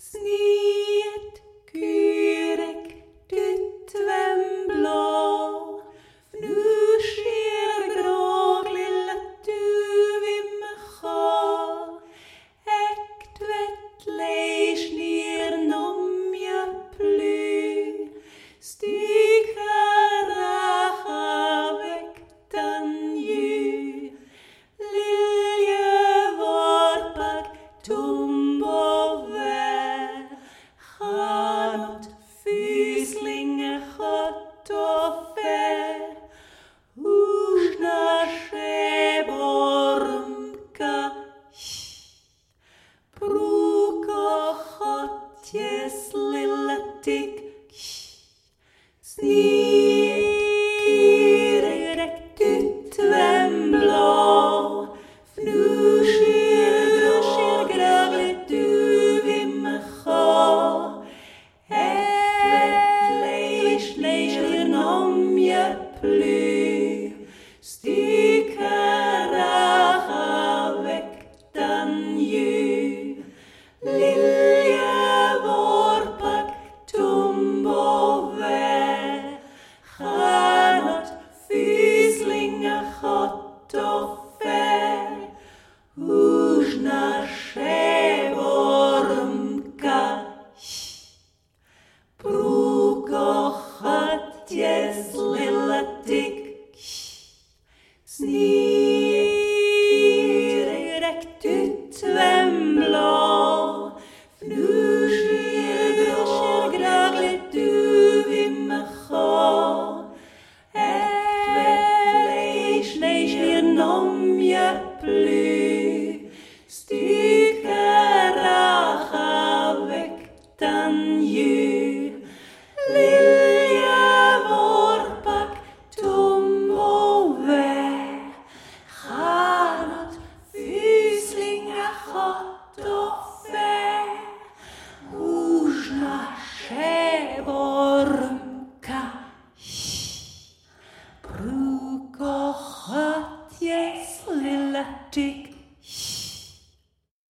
Sneet, kyrek, tytven blå. Nu skjer gråg lille duvim ha. Ektvet leis nir nomja ply. Stykara havektan ju. Lilje vorpak tumbove. Hanot fyslinge hot og fe. Ušna šebormka. Bruko hotjes lille tikk. Snikyrek tytven blå. Nu skjer graglet duvim ha. Ekvet leis nomje ply. Stykara havektan ju. Lilje vorpak tumbove. Hanot fyslinge hot og fe. Ušna šebormka. Bruko hotjes lille tikk. Snikyrek tytven blå. Nu skjer graglet duvim ha. Ekvet leis nir nomje ply. Stykara havektan ju. Lilje vorpak tumbove. Hanot fyslinge hot og fe. Ušna šebormka. Bruko hotjes lille tikk.